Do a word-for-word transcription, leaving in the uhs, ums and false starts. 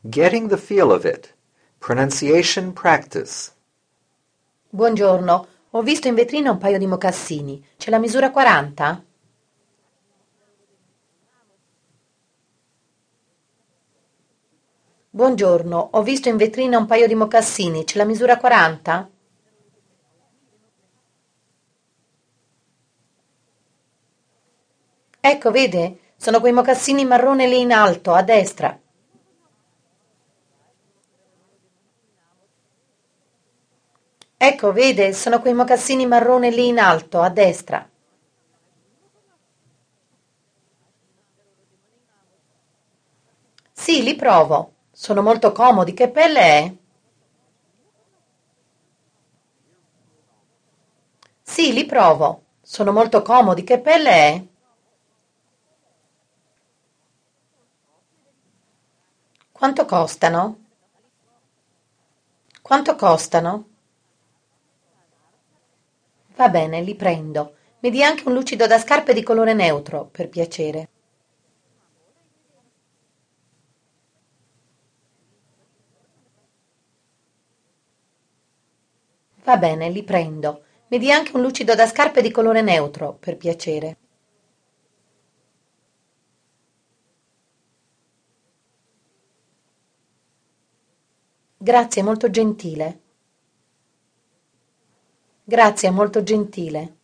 Getting the feel of it. Pronunciation practice. Buongiorno, ho visto in vetrina un paio di mocassini. C'è la misura quaranta? Buongiorno, ho visto in vetrina un paio di mocassini. C'è la misura quaranta? Ecco, vede? Sono quei mocassini marrone lì in alto, a destra. Ecco, vede? Sono quei mocassini marrone lì in alto, a destra. Sì, li provo. Sono molto comodi. Che pelle è? Sì, li provo. Sono molto comodi. Che pelle è? Quanto costano? Quanto costano? Va bene, li prendo. Mi dia anche un lucido da scarpe di colore neutro, per piacere. Va bene, li prendo. Mi dia anche un lucido da scarpe di colore neutro, per piacere. Grazie, molto gentile. Grazie, molto gentile.